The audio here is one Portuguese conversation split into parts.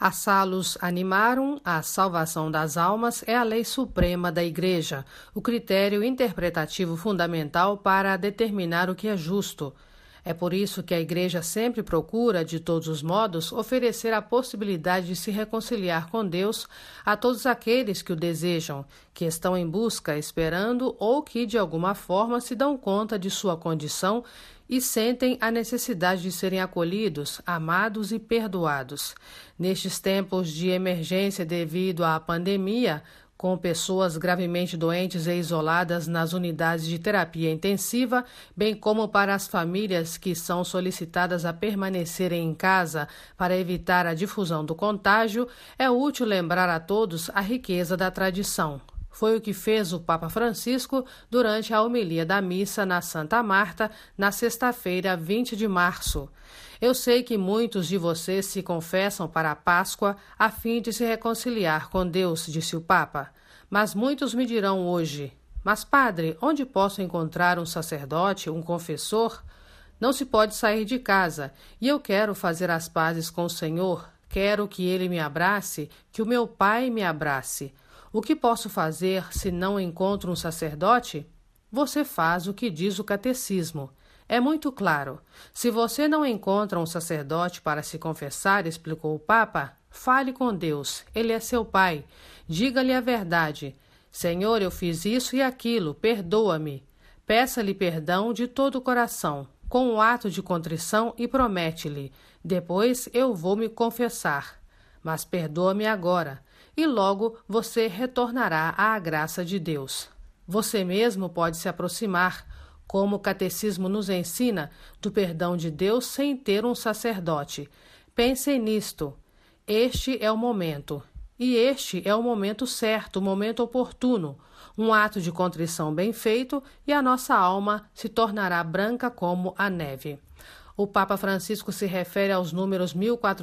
A Salus Animarum, a salvação das almas, é a lei suprema da Igreja, o critério interpretativo fundamental para determinar o que é justo. É por isso que a Igreja sempre procura, de todos os modos, oferecer a possibilidade de se reconciliar com Deus a todos aqueles que o desejam, que estão em busca, esperando ou que, de alguma forma, se dão conta de sua condição e sentem a necessidade de serem acolhidos, amados e perdoados. Nestes tempos de emergência devido à pandemia, com pessoas gravemente doentes e isoladas nas unidades de terapia intensiva, bem como para as famílias que são solicitadas a permanecerem em casa para evitar a difusão do contágio, é útil lembrar a todos a riqueza da tradição. Foi o que fez o Papa Francisco durante a homilia da missa na Santa Marta, na sexta-feira, 20 de março. Eu sei que muitos de vocês se confessam para a Páscoa a fim de se reconciliar com Deus, disse o Papa. Mas muitos me dirão hoje: mas, padre, onde posso encontrar um sacerdote, um confessor? Não se pode sair de casa, e eu quero fazer as pazes com o Senhor, quero que Ele me abrace, que o meu Pai me abrace. O que posso fazer se não encontro um sacerdote? Você faz o que diz o catecismo. É muito claro. Se você não encontra um sacerdote para se confessar, explicou o Papa, fale com Deus. Ele é seu Pai. Diga-lhe a verdade. Senhor, eu fiz isso e aquilo, perdoa-me. Peça-lhe perdão de todo o coração, com um ato de contrição e promete-lhe: depois eu vou me confessar. Mas perdoa-me agora. E logo você retornará à graça de Deus. Você mesmo pode se aproximar, como o catecismo nos ensina, do perdão de Deus sem ter um sacerdote. Pensem nisto. Este é o momento. E este é o momento certo, o momento oportuno. Um ato de contrição bem feito e a nossa alma se tornará branca como a neve. O Papa Francisco se refere aos números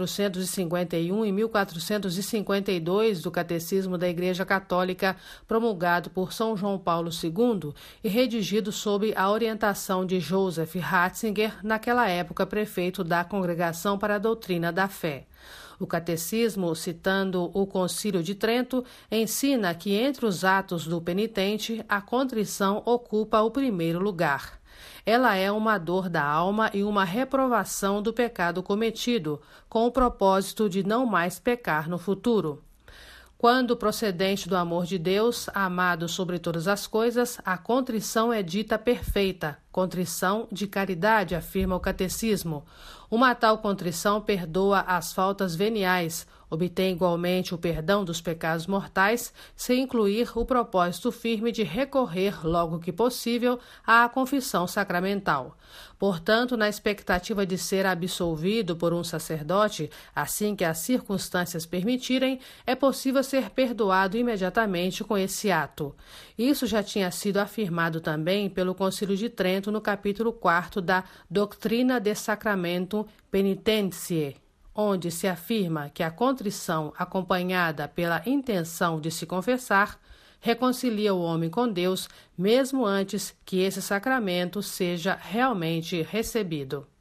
1451 e 1452 do Catecismo da Igreja Católica, promulgado por São João Paulo II e redigido sob a orientação de Joseph Ratzinger, naquela época prefeito da Congregação para a Doutrina da Fé. O Catecismo, citando o Concílio de Trento, ensina que entre os atos do penitente, a contrição ocupa o primeiro lugar. Ela é uma dor da alma e uma reprovação do pecado cometido, com o propósito de não mais pecar no futuro. Quando procedente do amor de Deus, amado sobre todas as coisas, a contrição é dita perfeita, contrição de caridade, afirma o Catecismo. Uma tal contrição perdoa as faltas veniais, obtém igualmente o perdão dos pecados mortais, sem incluir o propósito firme de recorrer, logo que possível, à confissão sacramental. Portanto, na expectativa de ser absolvido por um sacerdote, assim que as circunstâncias permitirem, é possível ser perdoado imediatamente com esse ato. Isso já tinha sido afirmado também pelo Concílio de Trento no capítulo 4 da Doctrina de Sacramentum Penitentiae, onde se afirma que a contrição, acompanhada pela intenção de se confessar, reconcilia o homem com Deus, mesmo antes que esse sacramento seja realmente recebido.